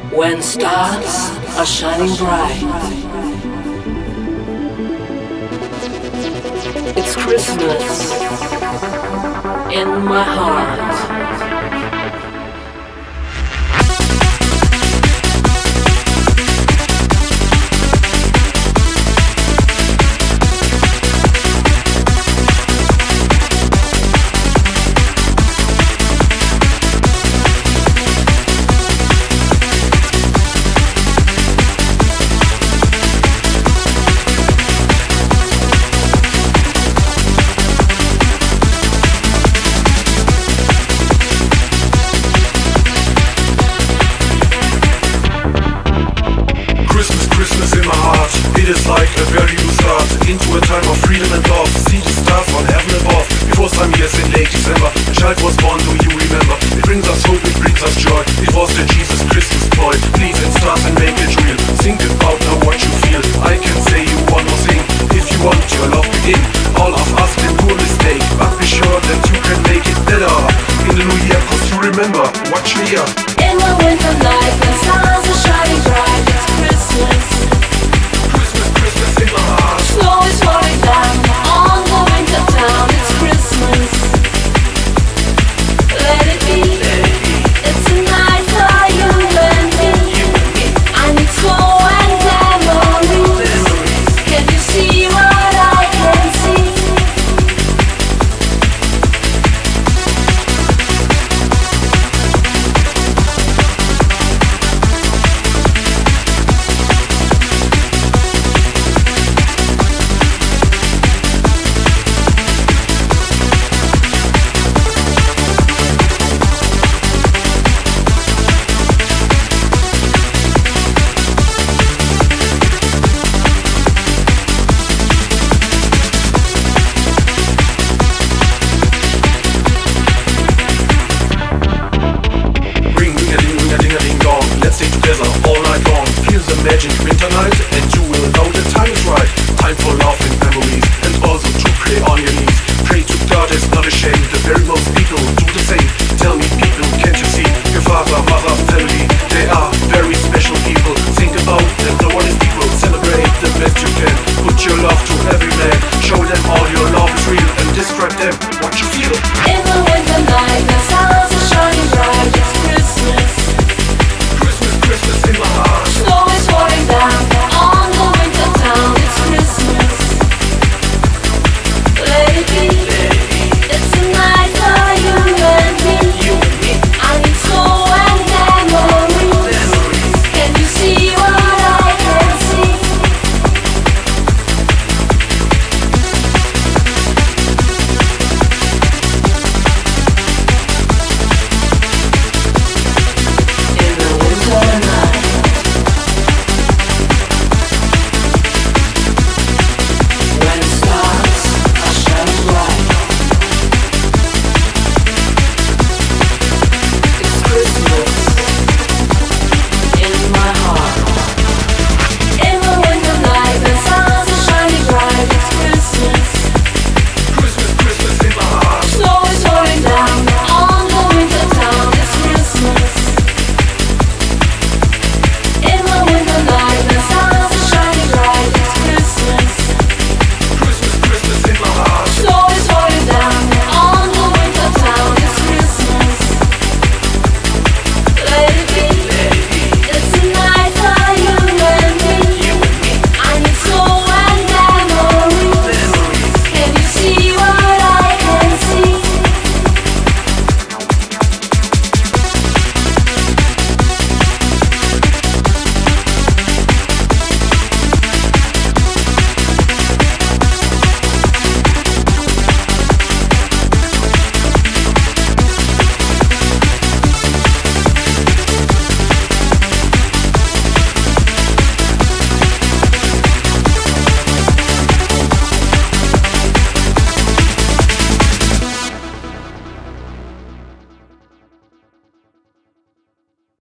When stars are shining bright, it's Christmas in my heart. It is like a very new start into a time of freedom and love. See the stars from heaven above. Before some years in late December, a child was born, do you remember? It brings us hope, it brings us joy. It was the Jesus Christmas boy. Please in stars and make it real. Think about now what you feel. I can say you one more thing. If you want your love begin, all of us made poor mistake, but be sure that you can make it better in the new year, cause you remember what you hear. In the winter night when stars are shining bright, it's Christmas. In my heart. Snow is falling down on the winter town. It's Christmas. Let it be. It's a night for you and me. I need snow and memories. Can you see what I can see? Let's stay together all night long. Feel the magic